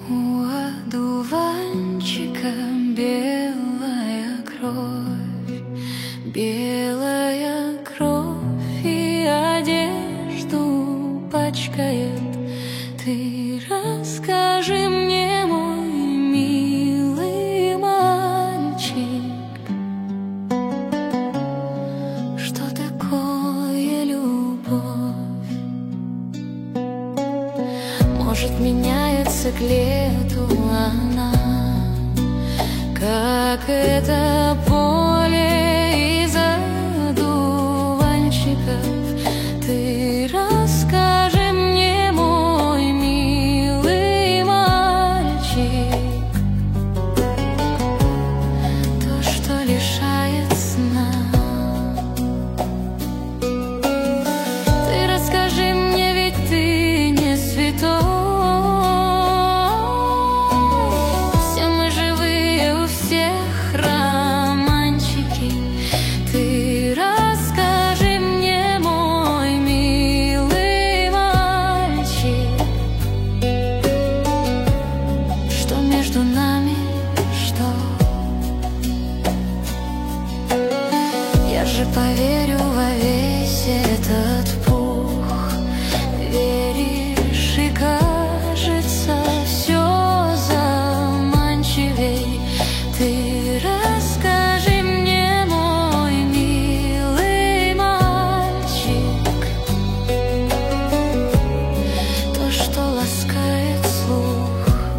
У одуванчика белая кровь и одежду пачкает. Ты расскажи мне, мой милый мальчик, что такое любовь? Может, меняется к лету она, как это поле из одуванчиков. Ты расскажи мне, мой милый мальчик, то, что лишает сна. Ты расскажи мне, ведь ты не святой. Между нами что? Я же поверю во весь этот пух. Веришь, и кажется все заманчивей. Ты расскажи мне, мой милый мальчик, то, что ласкает слух.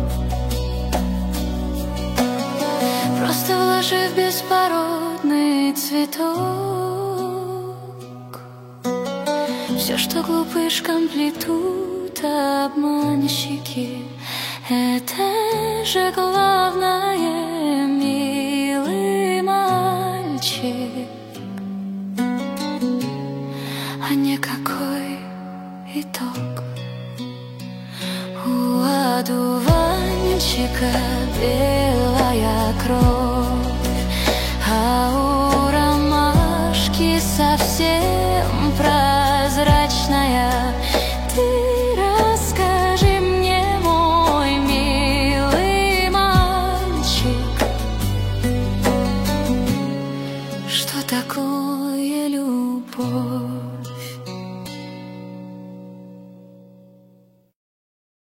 Просто вложи в беспородный цветок все, что глупышкам плетут обманщики. Это же главное, милый мальчик, а не какой итог. У одуванчика белая кровь, а у